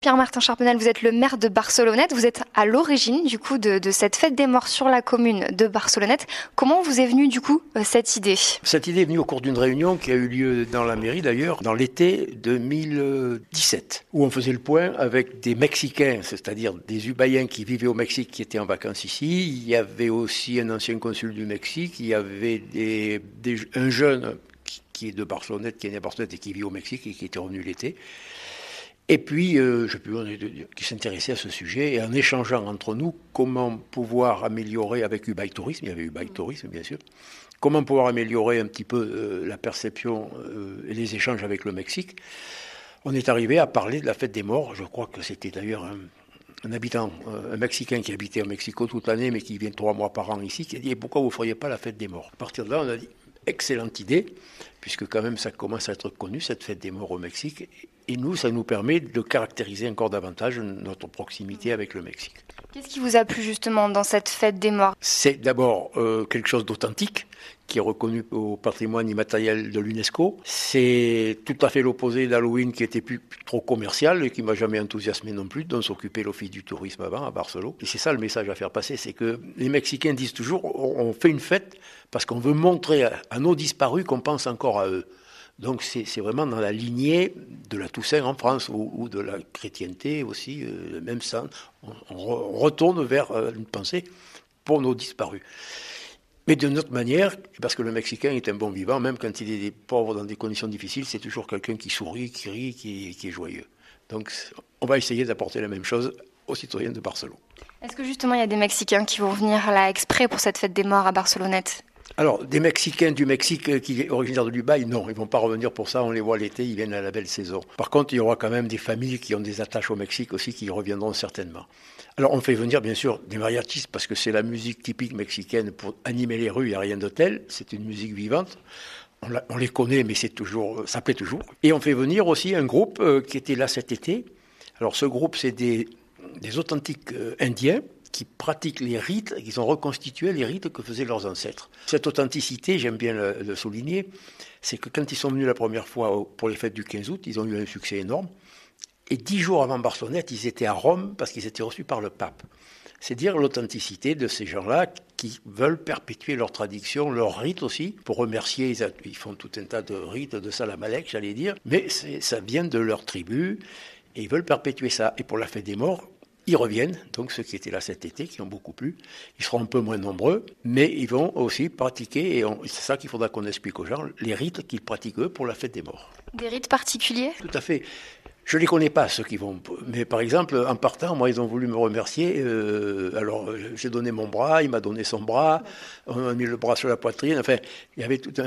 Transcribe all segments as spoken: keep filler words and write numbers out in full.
Pierre-Martin Charpenel, vous êtes le maire de Barcelonnette. Vous êtes à l'origine du coup de, de cette fête des morts sur la commune de Barcelonnette. Comment vous est venue du coup cette idée ? Cette idée est venue au cours d'une réunion qui a eu lieu dans la mairie d'ailleurs, dans l'été deux mille dix-sept, où on faisait le point avec des Mexicains, c'est-à-dire des Ubayens qui vivaient au Mexique, qui étaient en vacances ici. Il y avait aussi un ancien consul du Mexique, il y avait des, des, un jeune qui, qui est de Barcelonnette, qui est né à Barcelonnette et qui vit au Mexique et qui était revenu l'été. Et puis, euh, je peux dire, qui s'intéressait à ce sujet, et en échangeant entre nous, comment pouvoir améliorer, avec Ubaye Tourisme, il y avait Ubaye Tourisme bien sûr, comment pouvoir améliorer un petit peu euh, la perception euh, et les échanges avec le Mexique. On est arrivé à parler de la fête des morts. Je crois que c'était d'ailleurs un, un habitant, un Mexicain qui habitait au Mexico toute l'année, mais qui vient trois mois par an ici, qui a dit « Pourquoi vous ne feriez pas la fête des morts ?» À partir de là, on a dit « Excellente idée !» puisque quand même ça commence à être connu, cette fête des morts au Mexique. Et nous, ça nous permet de caractériser encore davantage notre proximité avec le Mexique. Qu'est-ce qui vous a plu justement dans cette fête des morts ? C'est d'abord euh, quelque chose d'authentique, qui est reconnu au patrimoine immatériel de l'UNESCO. C'est tout à fait l'opposé d'Halloween, qui était plus, plus trop commercial et qui m'a jamais enthousiasmé non plus, dont s'occupait l'Office du tourisme avant, à Barcelone. Et c'est ça le message à faire passer, c'est que les Mexicains disent toujours, on fait une fête parce qu'on veut montrer à, à nos disparus qu'on pense encore à eux. Donc c'est, c'est vraiment dans la lignée de la Toussaint en France ou, ou de la chrétienté aussi, euh, même ça, on, on retourne vers euh, une pensée pour nos disparus. Mais d'une autre manière, parce que le Mexicain est un bon vivant, même quand il est pauvre dans des conditions difficiles, c'est toujours quelqu'un qui sourit, qui rit, qui, qui est joyeux. Donc on va essayer d'apporter la même chose aux citoyens de Barcelone. Est-ce que justement il y a des Mexicains qui vont venir là exprès pour cette fête des morts à Barcelonnette ? Alors, des Mexicains du Mexique qui est originaire de Dubaï, non, ils ne vont pas revenir pour ça, on les voit l'été, ils viennent à la belle saison. Par contre, il y aura quand même des familles qui ont des attaches au Mexique aussi, qui y reviendront certainement. Alors, on fait venir bien sûr des mariachis, parce que c'est la musique typique mexicaine pour animer les rues, il n'y a rien de tel, c'est une musique vivante. On, la, on les connaît, mais c'est toujours, ça plaît toujours. Et on fait venir aussi un groupe euh, qui était là cet été. Alors, ce groupe, c'est des, des authentiques euh, indiens, qui pratiquent les rites, ils ont reconstitué les rites que faisaient leurs ancêtres. Cette authenticité, j'aime bien le, le souligner, c'est que quand ils sont venus la première fois pour les fêtes du quinze août, ils ont eu un succès énorme. Et dix jours avant Barcelonnette, ils étaient à Rome parce qu'ils étaient reçus par le pape. C'est dire l'authenticité de ces gens-là qui veulent perpétuer leur tradition, leurs rites aussi, pour remercier, ils font tout un tas de rites, de Salamalek, j'allais dire, mais c'est, ça vient de leur tribu et ils veulent perpétuer ça. Et pour la fête des morts, ils reviennent, donc ceux qui étaient là cet été, qui ont beaucoup plu, ils seront un peu moins nombreux, mais ils vont aussi pratiquer, et on, c'est ça qu'il faudra qu'on explique aux gens, les rites qu'ils pratiquent eux pour la fête des morts. Des rites particuliers ? Tout à fait. Je ne les connais pas, ceux qui vont. Mais par exemple, en partant, moi, ils ont voulu me remercier. Euh, alors, j'ai donné mon bras, il m'a donné son bras, on a mis le bras sur la poitrine. Enfin, il y avait tout un,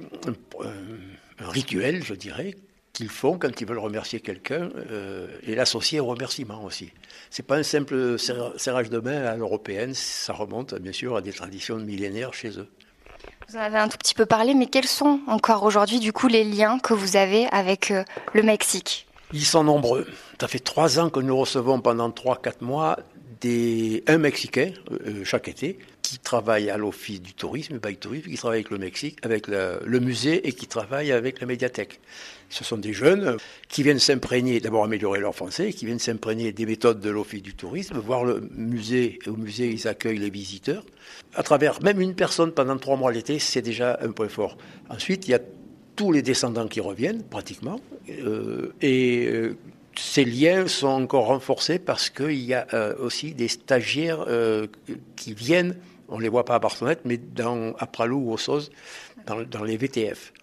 un, un rituel, je dirais, qu'ils font quand ils veulent remercier quelqu'un euh, et l'associer au remerciement aussi. C'est pas un simple serrage de main à l'européenne, ça remonte bien sûr à des traditions millénaires chez eux. Vous en avez un tout petit peu parlé, mais quels sont encore aujourd'hui du coup les liens que vous avez avec euh, le Mexique ? Ils sont nombreux. Ça fait trois ans que nous recevons pendant trois quatre mois des, un Mexicain euh, chaque été qui travaille à l'Office du tourisme, Ubaye Tourisme, qui travaille avec le Mexique, avec le, le musée et qui travaille avec la médiathèque. Ce sont des jeunes qui viennent s'imprégner, d'abord améliorer leur français, qui viennent s'imprégner des méthodes de l'Office du tourisme, voir le musée. Au musée, ils accueillent les visiteurs. À travers même une personne pendant trois mois l'été, c'est déjà un point fort. Ensuite, il y a tous les descendants qui reviennent, pratiquement, euh, et euh, ces liens sont encore renforcés parce qu'il y a euh, aussi des stagiaires euh, qui viennent, on ne les voit pas à Barcelonnette, mais dans, à Pralou ou au Soz, dans, dans les V T F.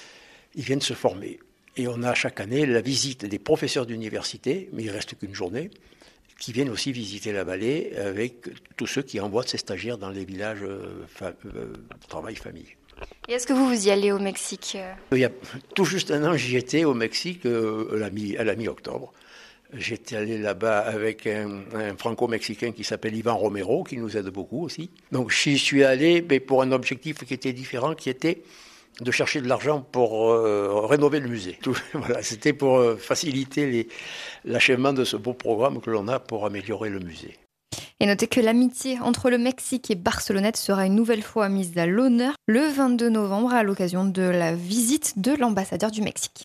Ils viennent se former. Et on a chaque année la visite des professeurs d'université, mais il ne reste qu'une journée, qui viennent aussi visiter la vallée avec tous ceux qui envoient ces stagiaires dans les villages euh, fa- euh, travail-famille. Et est-ce que vous, vous y allez au Mexique ? Il y a tout juste un an, j'y étais au Mexique euh, à, la mi, à la mi-octobre. J'étais allé là-bas avec un, un franco-mexicain qui s'appelle Ivan Romero, qui nous aide beaucoup aussi. Donc j'y suis allé mais pour un objectif qui était différent, qui était de chercher de l'argent pour euh, rénover le musée. Tout, voilà, c'était pour euh, faciliter les, l'achèvement de ce beau programme que l'on a pour améliorer le musée. Et notez que l'amitié entre le Mexique et Barcelonnette sera une nouvelle fois mise à l'honneur le vingt-deux novembre à l'occasion de la visite de l'ambassadeur du Mexique.